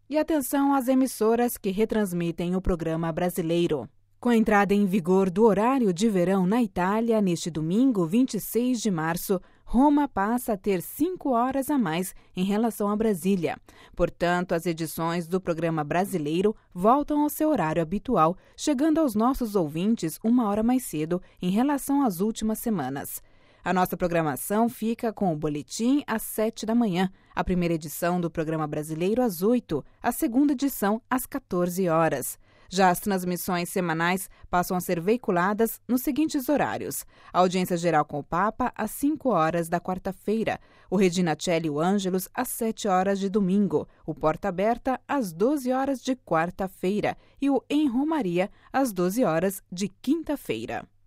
E atenção às emissoras que retransmitem o programa brasileiro. Com a entrada em vigor do horário de verão na Itália, neste domingo, 26 de março, Roma passa a ter 5 horas a mais em relação a Brasília. Portanto, as edições do programa brasileiro voltam ao seu horário habitual, chegando aos nossos ouvintes 1 hora mais cedo em relação às últimas semanas. A nossa programação fica com o boletim às 7 da manhã, a primeira edição do programa brasileiro às 8, a segunda edição às 14 horas. Já as transmissões semanais passam a ser veiculadas nos seguintes horários: a audiência geral com o Papa às 5 horas da quarta-feira, o Regina Celli e o Ângelus às 7 horas de domingo, o Porta Aberta às 12 horas de quarta-feira e o Em Romaria às 12 horas de quinta-feira.